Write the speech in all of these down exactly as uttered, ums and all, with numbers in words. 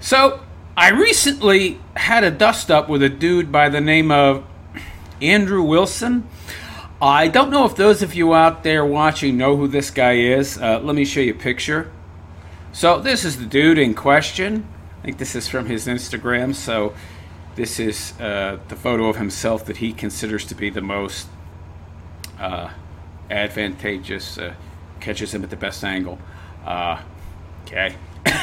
So, I recently had a dust up with a dude by the name of Andrew Wilson. I don't know if those of you out there watching know who this guy is. Uh, let me show you a picture. So, this is the dude in question. I think this is from his Instagram. So, this is uh, the photo of himself that he considers to be the most uh, advantageous, uh, catches him at the best angle. Uh, okay.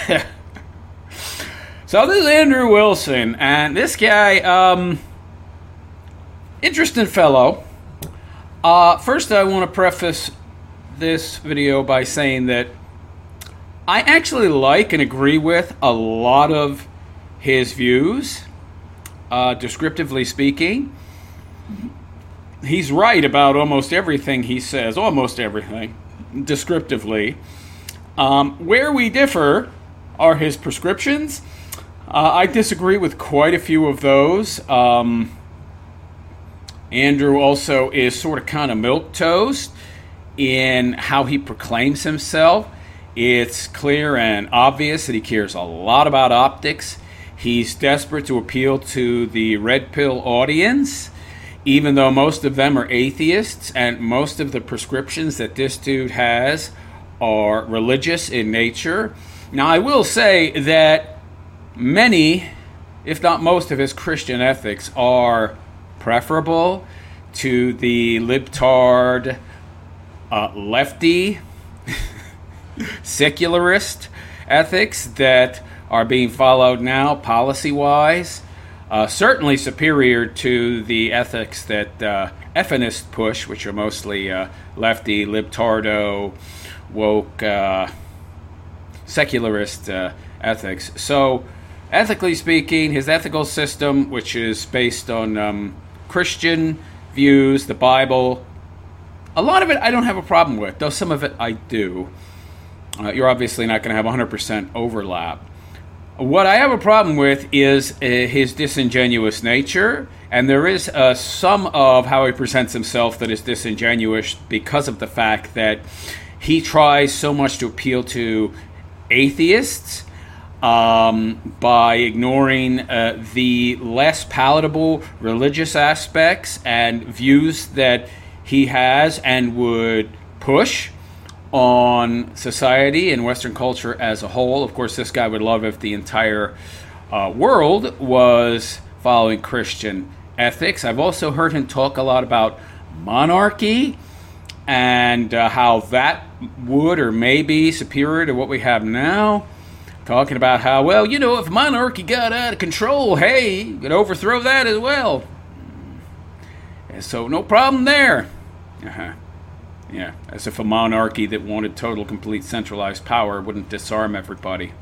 So this is Andrew Wilson, and this guy, um, interesting fellow. Uh, first, I want to preface this video by saying that I actually like and agree with a lot of his views, uh, descriptively speaking. He's right about almost everything he says, almost everything, descriptively. Um, where we differ are his prescriptions. Uh, I disagree with quite a few of those. Um, Andrew also is sort of kind of milquetoast in how he proclaims himself. It's clear and obvious that he cares a lot about optics. He's desperate to appeal to the red pill audience, even though most of them are atheists, and most of the prescriptions that this dude has are religious in nature. Now, I will say that many, if not most, of his Christian ethics are preferable to the libtard, uh, lefty, secularist ethics that are being followed now policy-wise. Uh, certainly superior to the ethics that uh, Effinists push, which are mostly uh, lefty, libtardo, woke, uh, secularist uh, ethics. So, ethically speaking, his ethical system, which is based on um, Christian views, the Bible, a lot of it I don't have a problem with, though some of it I do. Uh, you're obviously not going to have one hundred percent overlap. What I have a problem with is uh, his disingenuous nature, and there is uh, some of how he presents himself that is disingenuous because of the fact that he tries so much to appeal to atheists um, by ignoring uh, the less palatable religious aspects and views that he has and would push on society and Western culture as a whole. Of course, this guy would love if the entire uh, world was following Christian ethics. I've also heard him talk a lot about monarchy and uh, how that would or may be superior to what we have now. Talking about how, well, you know, if monarchy got out of control, hey, you could overthrow that as well. And so no problem there. Uh-huh. Yeah, as if a monarchy that wanted total, complete, centralized power wouldn't disarm everybody.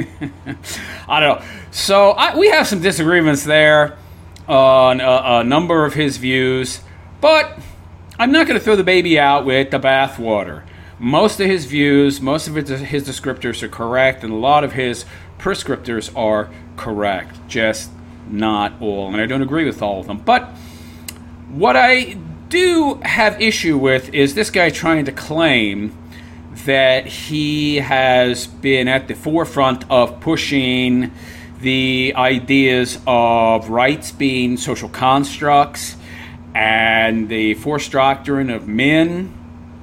I don't know. So I, we have some disagreements there on a, a number of his views, but I'm not going to throw the baby out with the bathwater. Most of his views, most of his descriptors are correct, and a lot of his prescriptors are correct, just not all. And I don't agree with all of them. But what I do have issue with is this guy trying to claim that he has been at the forefront of pushing the ideas of rights being social constructs and the forced doctrine of men.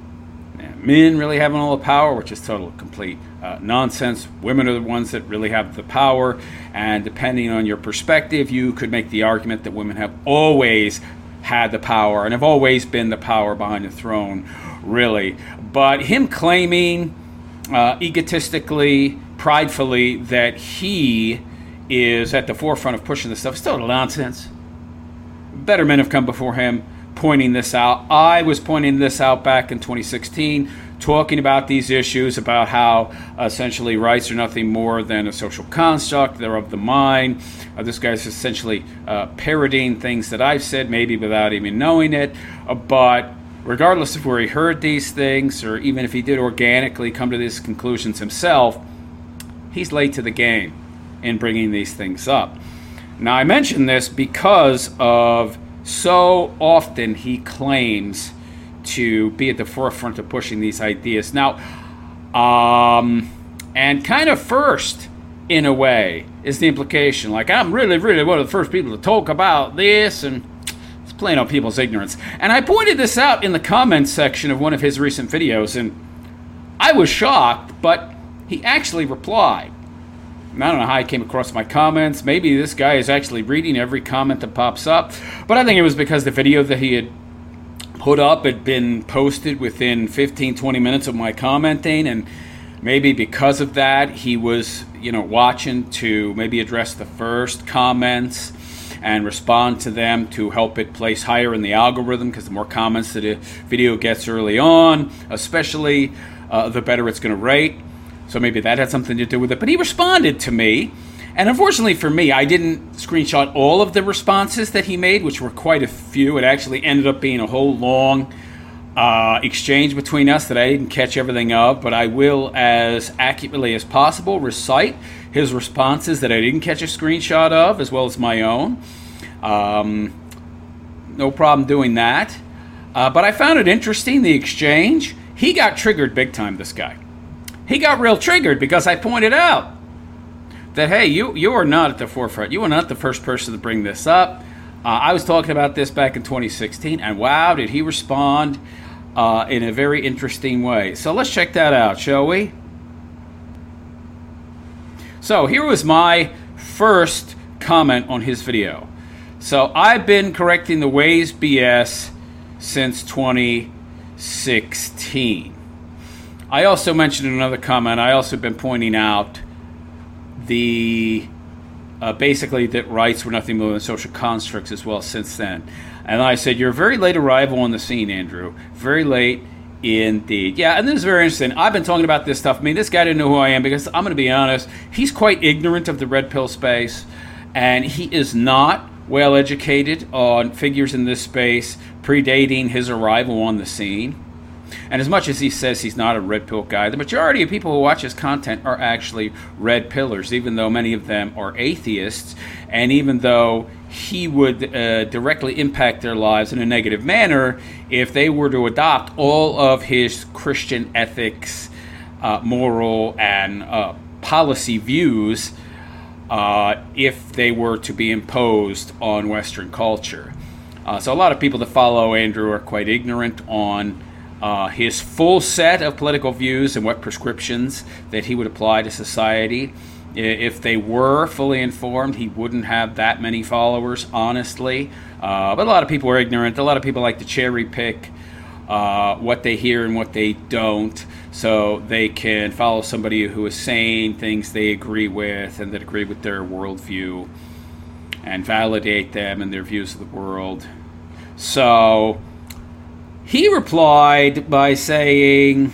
Men really having all the power, which is total complete uh, nonsense. Women are the ones that really have the power, and depending on your perspective, you could make the argument that women have always had the power and have always been the power behind the throne, really. But him claiming uh, egotistically, pridefully, that he is at the forefront of pushing this stuff is total nonsense. Better men have come before him pointing this out. I was pointing this out back in twenty sixteen, talking about these issues, about how essentially rights are nothing more than a social construct. They're of the mind. Uh, this guy's essentially uh, parodying things that I've said, maybe without even knowing it. Uh, but regardless of where he heard these things, or even if he did organically come to these conclusions himself, he's late to the game in bringing these things up. Now, I mention this because of so often he claims to be at the forefront of pushing these ideas. Now, um, and kind of first in a way, is the implication. Like, I'm really, really one of the first people to talk about this, and it's playing on people's ignorance. And I pointed this out in the comments section of one of his recent videos, and I was shocked, but he actually replied. I don't know how he came across my comments. Maybe this guy is actually reading every comment that pops up. But I think it was because the video that he had put up had been posted within fifteen, twenty minutes of my commenting. And maybe because of that, he was, you know, watching to maybe address the first comments and respond to them to help it place higher in the algorithm. Because the more comments that a video gets early on, especially, uh, the better it's going to rate. So maybe that had something to do with it. But he responded to me. And unfortunately for me, I didn't screenshot all of the responses that he made, which were quite a few. It actually ended up being a whole long uh, exchange between us that I didn't catch everything of. But I will, as accurately as possible, recite his responses that I didn't catch a screenshot of, as well as my own. Um, no problem doing that. Uh, but I found it interesting, the exchange. He got triggered big time, this guy. He got real triggered because I pointed out that, hey, you, you are not at the forefront. You are not the first person to bring this up. Uh, I was talking about this back in twenty sixteen, and wow, did he respond uh, in a very interesting way. So let's check that out, shall we? So here was my first comment on his video. So I've been correcting the Waze B S since twenty sixteen. I also mentioned in another comment, I also been pointing out the, uh, basically that rights were nothing more than social constructs as well since then. And I said, you're a very late arrival on the scene, Andrew. Very late indeed. Yeah, and this is very interesting. I've been talking about this stuff. I mean, this guy didn't know who I am because I'm going to be honest, he's quite ignorant of the red pill space, and he is not well educated on figures in this space predating his arrival on the scene. And as much as he says he's not a red pill guy, the majority of people who watch his content are actually red pillars, even though many of them are atheists, and even though he would uh, directly impact their lives in a negative manner if they were to adopt all of his Christian ethics, uh, moral, and uh, policy views uh, if they were to be imposed on Western culture. Uh, so a lot of people that follow Andrew are quite ignorant on Uh, his full set of political views and what prescriptions that he would apply to society. If they were fully informed, he wouldn't have that many followers, honestly. Uh, but a lot of people are ignorant. A lot of people like to cherry pick uh, what they hear and what they don't, so they can follow somebody who is saying things they agree with and that agree with their worldview and validate them and their views of the world. So he replied by saying,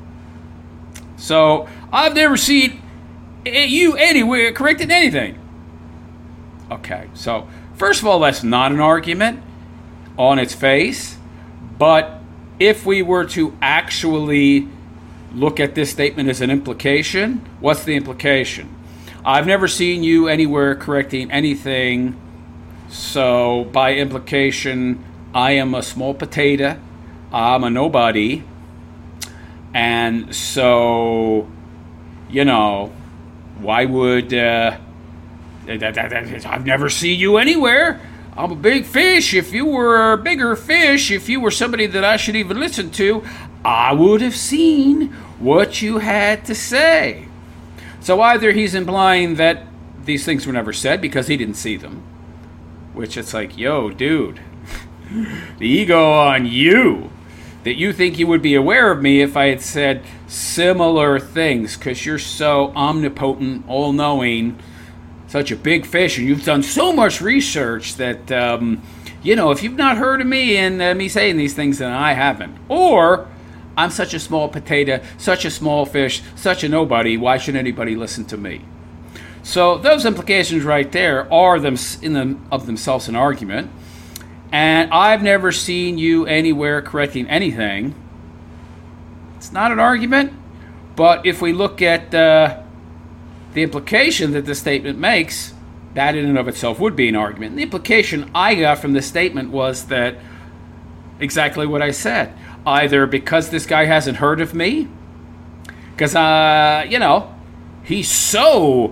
so I've never seen you anywhere correcting anything. Okay, so first of all, that's not an argument on its face, but if we were to actually look at this statement as an implication, what's the implication? I've never seen you anywhere correcting anything, so by implication, I am a small potato. I'm a nobody, and so, you know, why would, uh, I've never seen you anywhere. I'm a big fish. If you were a bigger fish, if you were somebody that I should even listen to, I would have seen what you had to say. So either he's implying that these things were never said because he didn't see them, which it's like, yo, dude, the ego on you. That you think you would be aware of me if I had said similar things, because you're so omnipotent, all-knowing, such a big fish, and you've done so much research that, um, you know, if you've not heard of me and uh, me saying these things, then I haven't. Or, I'm such a small potato, such a small fish, such a nobody, why should anybody listen to me? So those implications right there are them in them of themselves an argument. And I've never seen you anywhere correcting anything. It's not an argument, but if we look at uh, the implication that the statement makes, that in and of itself would be an argument. And the implication I got from this statement was that exactly what I said. Either because this guy hasn't heard of me, because, uh, you know, he's so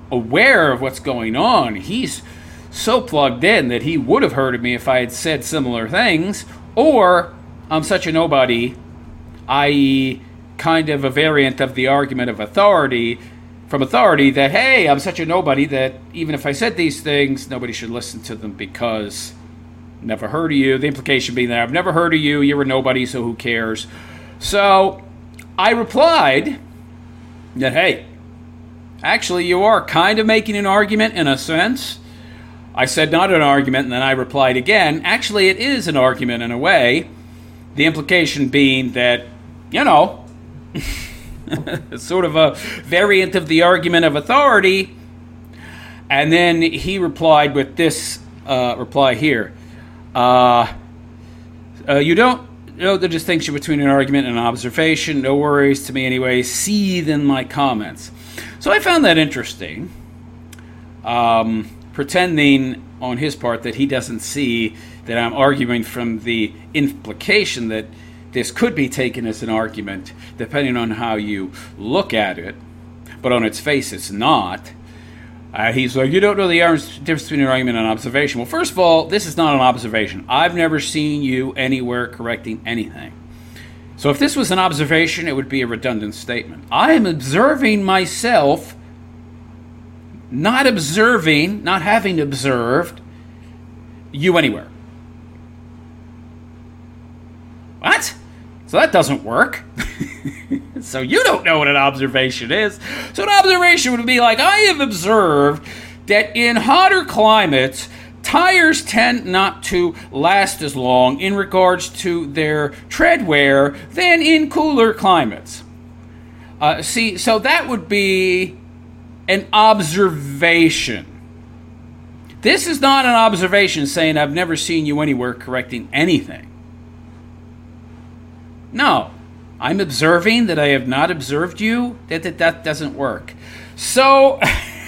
aware of what's going on. He's so plugged in that he would have heard of me if I had said similar things, or I'm such a nobody, that is kind of a variant of the argument of authority, from authority, that, hey, I'm such a nobody that even if I said these things, nobody should listen to them because never heard of you. The implication being that I've never heard of you, you're a nobody, so who cares? So I replied that, hey, actually you are kind of making an argument in a sense. I said not an argument, and then I replied again, actually it is an argument in a way. The implication being that, you know, it's sort of a variant of the argument of authority. And then he replied with this uh, reply here. Uh, uh, you don't know the distinction between an argument and an observation. No worries to me anyway. See then my comments. So I found that interesting. Um, pretending on his part that he doesn't see that I'm arguing from the implication that this could be taken as an argument, depending on how you look at it, but on its face it's not. Uh, he's like, you don't know the difference between an argument and an observation. Well, first of all, this is not an observation. I've never seen you anywhere correcting anything. So if this was an observation, it would be a redundant statement. I am observing myself, not observing, not having observed you anywhere. What? So that doesn't work. So you don't know what an observation is. So an observation would be like, I have observed that in hotter climates, tires tend not to last as long in regards to their tread wear than in cooler climates. Uh, see, so that would be an observation. This is not an observation saying I've never seen you anywhere correcting anything. No, I'm observing that I have not observed you. That that, that doesn't work. So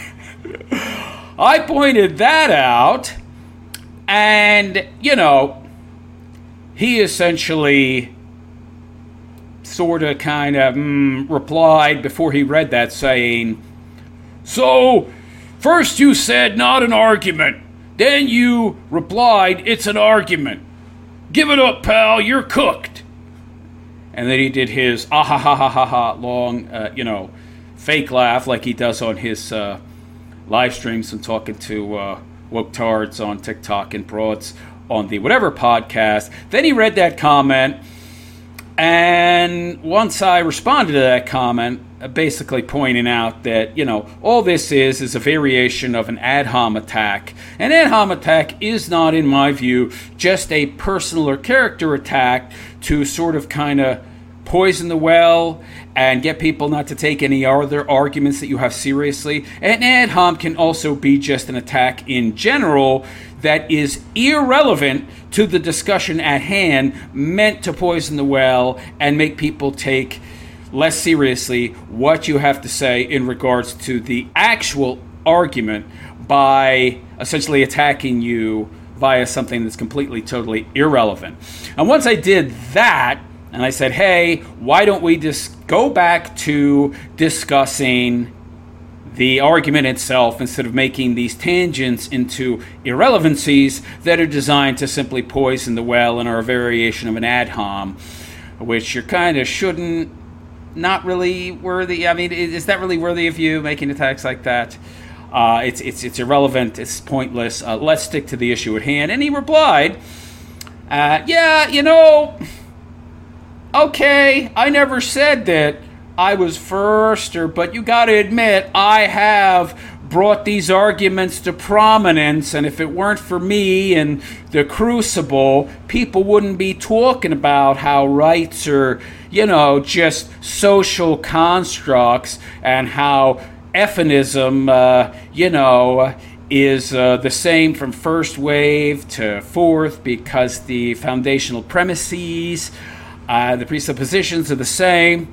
I pointed that out, and, you know, he essentially sort of kind of mm, replied before he read that saying, so first you said not an argument, then you replied it's an argument. Give it up, pal, you're cooked. And then he did his ah ha ha ha ha ha long, uh, you know, fake laugh like he does on his uh, live streams and talking to uh, woke tards on TikTok and broads on the whatever podcast. Then he read that comment, and once I responded to that comment, uh, basically pointing out that, you know, all this is is a variation of an ad hom attack. An ad hom attack is not, in my view, just a personal or character attack to sort of kind of poison the well and get people not to take any other arguments that you have seriously. An ad hom can also be just an attack in general that is irrelevant to the discussion at hand, meant to poison the well and make people take less seriously what you have to say in regards to the actual argument by essentially attacking you via something that's completely, totally irrelevant. And once I did that, and I said, hey, why don't we just go back to discussing the argument itself instead of making these tangents into irrelevancies that are designed to simply poison the well and are a variation of an ad hom, which you kind of shouldn't, not really worthy. I mean, is that really worthy of you, making attacks like that? Uh, it's it's it's irrelevant. It's pointless. Uh, let's stick to the issue at hand. And he replied, uh, yeah, you know, okay, I never said that I was first, or, but you got to admit, I have brought these arguments to prominence, and if it weren't for me and the Crucible, people wouldn't be talking about how rights are, you know, just social constructs, and how Effinism, uh, you know, is uh, the same from first wave to fourth because the foundational premises, uh, the presuppositions are the same.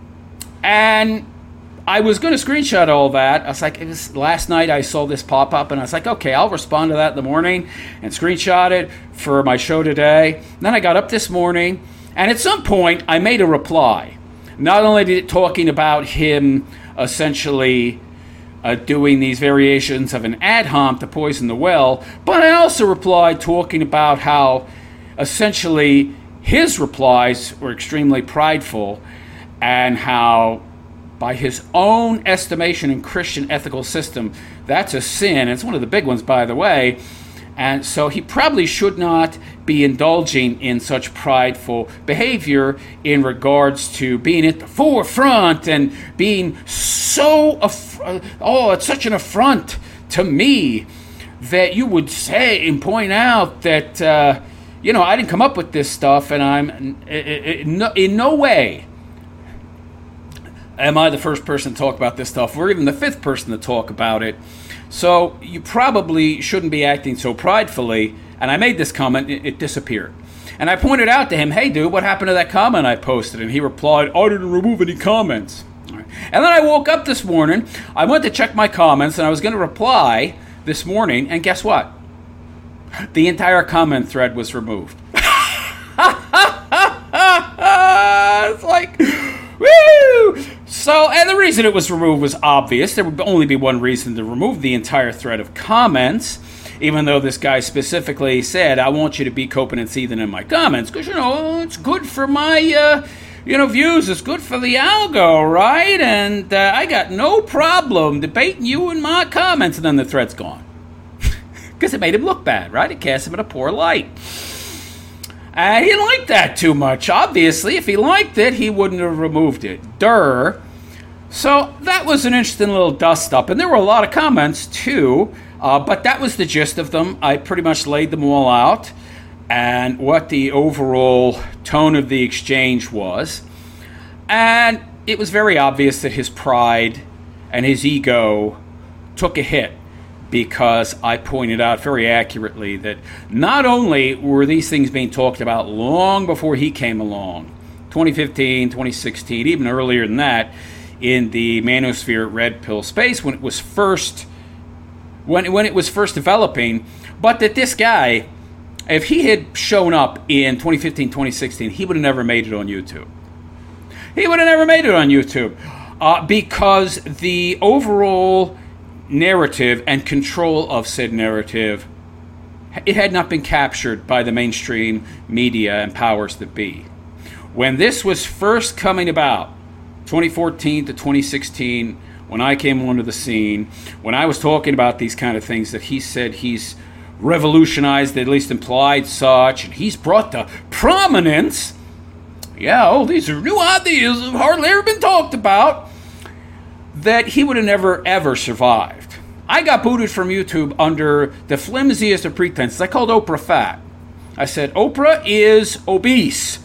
And I was going to screenshot all that. I was like, it was last night I saw this pop up, and I was like, okay, I'll respond to that in the morning and screenshot it for my show today. And then I got up this morning, and at some point I made a reply. Not only did it talking about him essentially uh, doing these variations of an ad hom to poison the well, but I also replied talking about how essentially his replies were extremely prideful and how by his own estimation in Christian ethical system, that's a sin. It's one of the big ones, by the way. And so he probably should not be indulging in such prideful behavior in regards to being at the forefront and being so, aff- oh, it's such an affront to me that you would say and point out that, uh, you know, I didn't come up with this stuff, and I'm in no, in no way am I the first person to talk about this stuff, or even the fifth person to talk about it. So you probably shouldn't be acting so pridefully. And I made this comment, it, it disappeared. And I pointed out to him, hey, dude, what happened to that comment I posted? And he replied, I didn't remove any comments. Right. And then I woke up this morning, I went to check my comments, and I was going to reply this morning, and guess what? The entire comment thread was removed. It's like, woo! So, and the reason it was removed was obvious. There would only be one reason to remove the entire thread of comments, even though this guy specifically said, I want you to be coping and seething in my comments, because, you know, it's good for my, uh, you know, views. It's good for the algo, right? And uh, I got no problem debating you in my comments. And then the thread's gone. Because it made him look bad, right? It cast him in a poor light. And he didn't like that too much. Obviously, if he liked it, he wouldn't have removed it. Durr. So that was an interesting little dust-up. And there were a lot of comments, too. Uh, but that was the gist of them. I pretty much laid them all out. And what the overall tone of the exchange was. And it was very obvious that his pride and his ego took a hit, because I pointed out very accurately that not only were these things being talked about long before he came along, twenty fifteen, twenty sixteen, even earlier than that, in the manosphere red pill space when it was first when when it was first developing, but that this guy, if he had shown up in twenty fifteen, twenty sixteen, he would have never made it on YouTube. He would have never made it on YouTube uh, because the overall narrative and control of said narrative, it had not been captured by the mainstream media and powers that be. When this was first coming about, twenty fourteen to twenty sixteen, when I came onto the scene, when I was talking about these kind of things that he said he's revolutionized, at least implied such, and he's brought to prominence, yeah, oh, these are new ideas that have hardly ever been talked about, that he would have never, ever survived. I got booted from YouTube under the flimsiest of pretenses. I called Oprah fat. I said, Oprah is obese.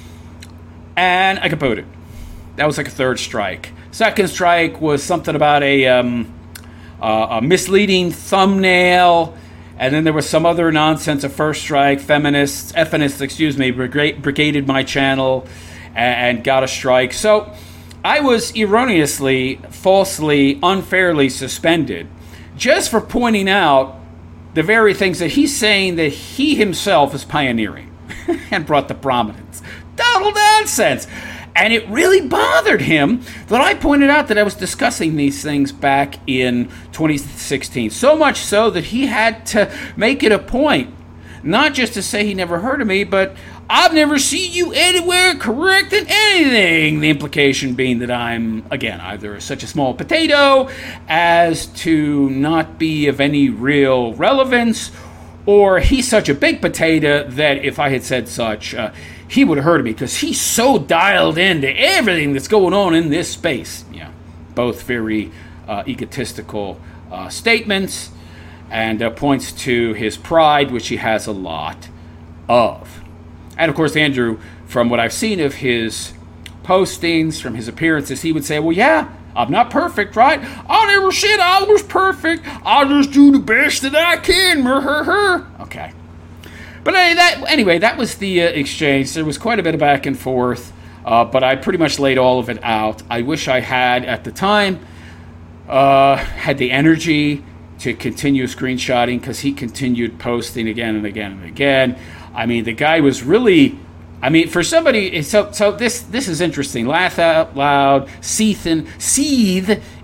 And I got booted. That was like a third strike. Second strike was something about a, um, uh, a misleading thumbnail. And then there was some other nonsense. A first strike, feminists, F-inists, excuse me, brigaded my channel and, and got a strike. So I was erroneously, falsely, unfairly suspended just for pointing out the very things that he's saying that he himself is pioneering and brought to prominence. Total nonsense. And it really bothered him that I pointed out that I was discussing these things back in twenty sixteen. So much so that he had to make it a point, not just to say he never heard of me, but I've never seen you anywhere correcting anything. The implication being that I'm, again, either such a small potato as to not be of any real relevance, or he's such a big potato that if I had said such, uh, he would have heard of me because he's so dialed into everything that's going on in this space. Yeah, both very uh, egotistical uh, statements, and uh, points to his pride, which he has a lot of. And of course, Andrew, from what I've seen of his postings, from his appearances, he would say, well, yeah, I'm not perfect, right? I never said I was perfect. I just do the best that I can. Okay. But anyway, that, anyway, that was the uh, exchange. There was quite a bit of back and forth, uh, but I pretty much laid all of it out. I wish I had, at the time, uh, had the energy to continue screenshotting, because he continued posting again and again and again. I mean, the guy was really, I mean, for somebody, so so this this is interesting. Laugh out loud, seethe, seethe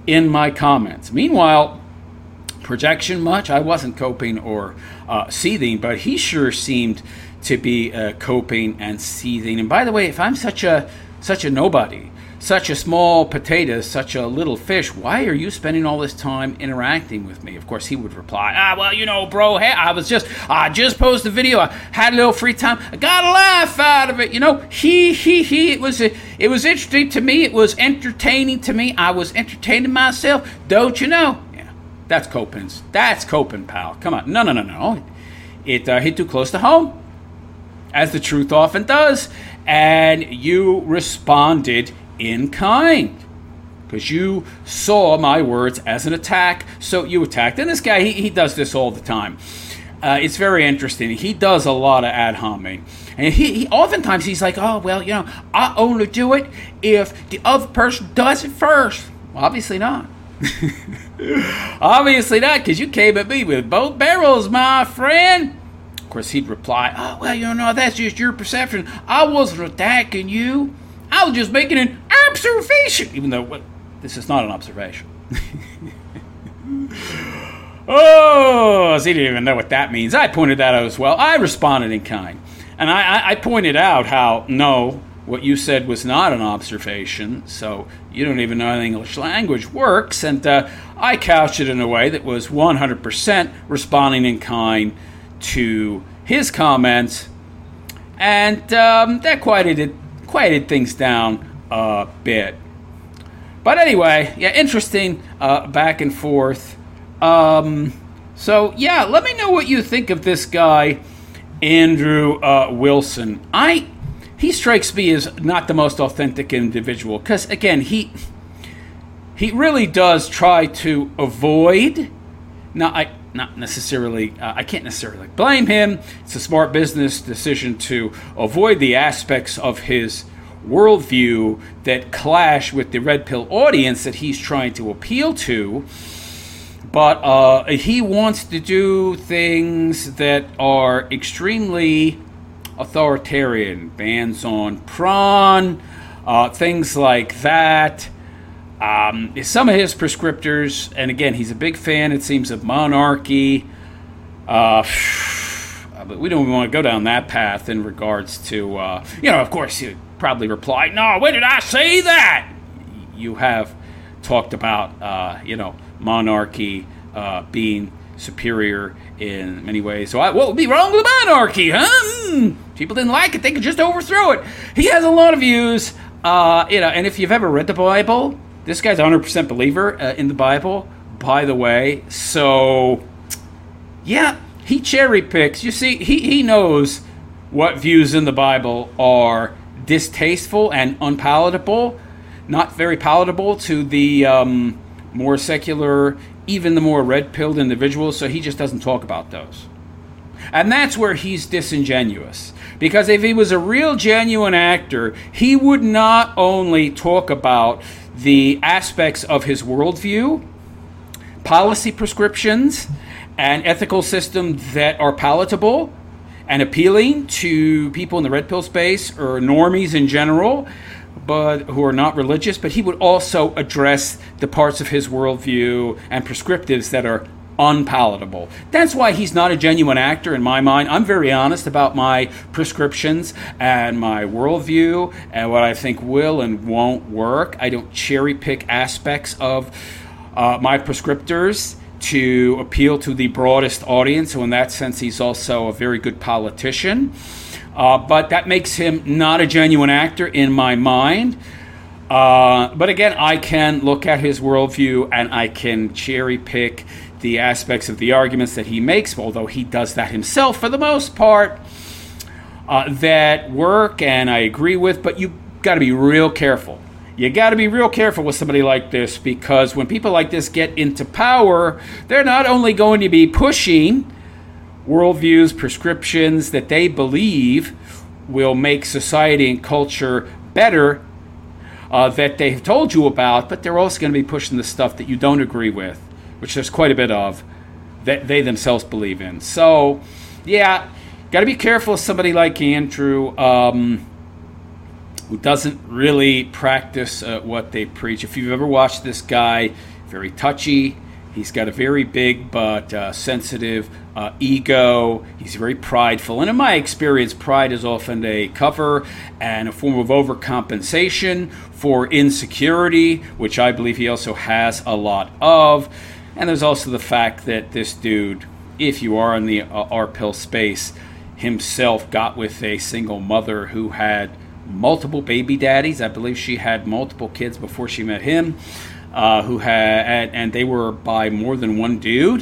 in my comments. Meanwhile, projection much, I wasn't coping or uh, seething, but he sure seemed to be uh, coping and seething. And by the way, if I'm such a such a nobody, such a small potato, such a little fish, why are you spending all this time interacting with me? Of course, he would reply, ah, well, you know, bro, hey, I was just, I just posted a video, I had a little free time, I got a laugh out of it, you know, he, he, he, it was, it was interesting to me, it was entertaining to me, I was entertaining myself, don't you know? Yeah, that's coping, that's coping, pal, come on, no, no, no, no, it uh, hit too close to home, as the truth often does, and you responded in kind, because you saw my words as an attack, so you attacked. And this guy, he, he does this all the time. Uh, it's very interesting. He does a lot of ad homing. And he, he oftentimes he's like, oh, well, you know, I only do it if the other person does it first. Well, obviously not. Obviously not, because you came at me with both barrels, my friend. Of course, he'd reply, oh, well, you know, that's just your perception. I wasn't attacking you. I was just making an observation, even though what, this is not an observation. Oh, so he didn't even know what that means. I pointed that out as well. I responded in kind. And I, I, I pointed out how, no, what you said was not an observation, so you don't even know how the English language works. And uh, I couched it in a way that was one hundred percent responding in kind to his comments. And um, that quieted it. quieted things down a bit. But anyway, yeah, interesting uh, back and forth. Um, so, yeah, let me know what you think of this guy, Andrew uh, Wilson. I he strikes me as not the most authentic individual because, again, he he really does try to avoid. Now, I not necessarily, uh, I can't necessarily blame him. It's a smart business decision to avoid the aspects of his worldview that clash with the red pill audience that he's trying to appeal to. But uh, he wants to do things that are extremely authoritarian, bans on prawn, uh, things like that. Um, some of his prescriptors, and again, he's a big fan, it seems, of monarchy. Uh, but we don't want to go down that path in regards to, uh, you know, of course, you probably reply, no, when did I say that? You have talked about, uh, you know, monarchy uh, being superior in many ways. So I, what would be wrong with monarchy, huh? Mm, people didn't like it. They could just overthrow it. He has a lot of views, uh, you know, and if you've ever read the Bible, this guy's a one hundred percent believer uh, in the Bible, by the way. So, yeah, he cherry picks. You see, he, he knows what views in the Bible are distasteful and unpalatable, not very palatable to the um, more secular, even the more red-pilled individuals, so he just doesn't talk about those. And that's where he's disingenuous. Because if he was a real genuine actor, he would not only talk about the aspects of his worldview, policy prescriptions, and ethical systems that are palatable and appealing to people in the red pill space or normies in general, but who are not religious, but he would also address the parts of his worldview and prescriptives that are unpalatable. That's why he's not a genuine actor in my mind. I'm very honest about my prescriptions and my worldview and what I think will and won't work. I don't cherry pick aspects of uh, my prescriptors to appeal to the broadest audience. So in that sense, he's also a very good politician. Uh, but that makes him not a genuine actor in my mind. Uh, but again, I can look at his worldview and I can cherry pick the aspects of the arguments that he makes, although he does that himself for the most part, uh, that work and I agree with, but you got to be real careful. You got to be real careful with somebody like this, because when people like this get into power, they're not only going to be pushing worldviews, prescriptions that they believe will make society and culture better, uh, that they've told you about, but they're also going to be pushing the stuff that you don't agree with, which there's quite a bit of, that they themselves believe in. So, yeah, got to be careful of somebody like Andrew, um, who doesn't really practice uh, what they preach. If you've ever watched this guy very touchy. He's got a very big but uh, sensitive uh, ego. He's very prideful. And in my experience, pride is often a cover and a form of overcompensation for insecurity, which I believe he also has a lot of. And there's also the fact that this dude, if you are in the uh, R-pill space, himself got with a single mother who had multiple baby daddies. I believe she had multiple kids before she met him. Uh, who had, and they were by more than one dude.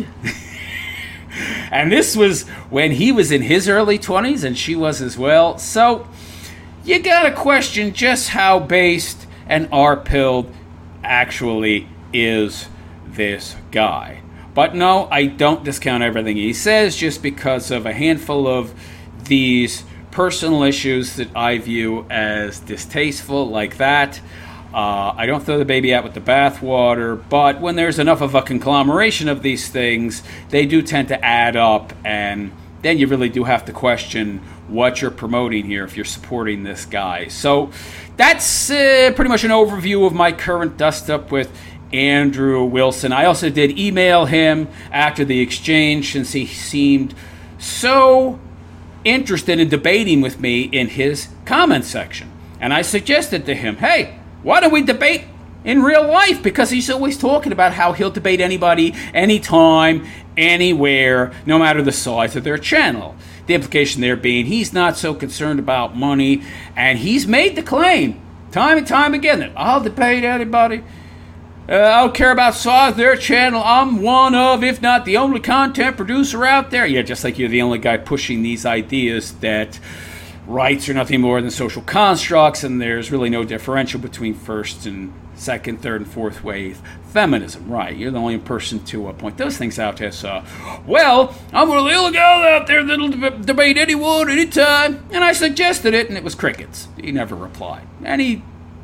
And this was when he was in his early twenties, and she was as well. So you gotta question just how based and R-pilled actually is this guy. But no, I don't discount everything he says just because of a handful of these personal issues that I view as distasteful, like that. Uh, I don't throw the baby out with the bathwater, but when there's enough of a conglomeration of these things, they do tend to add up, and then you really do have to question what you're promoting here if you're supporting this guy. So that's uh, pretty much an overview of my current dust-up with Andrew Wilson. I also did email him after the exchange since he seemed so interested in debating with me in his comment section. And I suggested to him, hey, why don't we debate in real life? Because he's always talking about how he'll debate anybody, anytime, anywhere, no matter the size of their channel. The implication there being he's not so concerned about money, and he's made the claim time and time again that I'll debate anybody. Uh, I don't care about size of their channel. I'm one of, if not the only content producer out there. Yeah, just like you're the only guy pushing these ideas that rights are nothing more than social constructs, and there's really no differential between first and second, third, and fourth wave feminism. Right, you're the only person to uh, point those things out as, uh, well, I'm one of the only guys out there that'll deb- debate anyone, anytime. And I suggested it, and it was crickets. He never replied. And he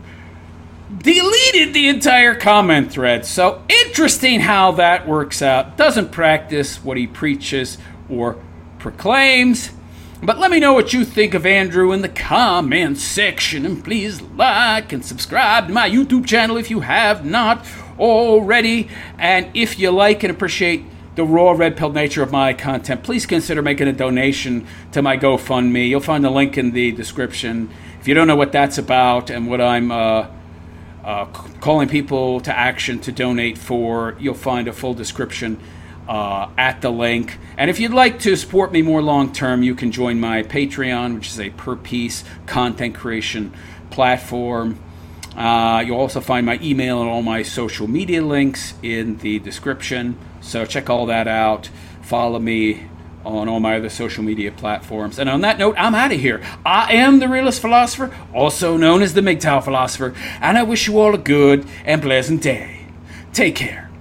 deleted the entire comment thread. So interesting how that works out. Doesn't practice what he preaches or proclaims. But let me know what you think of Andrew in the comment section. And please like and subscribe to my YouTube channel if you have not already. And if you like and appreciate the raw red-pilled nature of my content, please consider making a donation to my GoFundMe. You'll find the link in the description. If you don't know what that's about and what I'm uh, uh, calling people to action to donate for, you'll find a full description Uh, at the link. And if you'd like to support me more long term, you can join my Patreon, which is a per piece content creation platform. Uh, you'll also find my email and all my social media links in the description. So check all that out. Follow me on all my other social media platforms. And on that note, I'm out of here. I am the Realist Philosopher, also known as the M G T O W Philosopher, and I wish you all a good and pleasant day. Take care.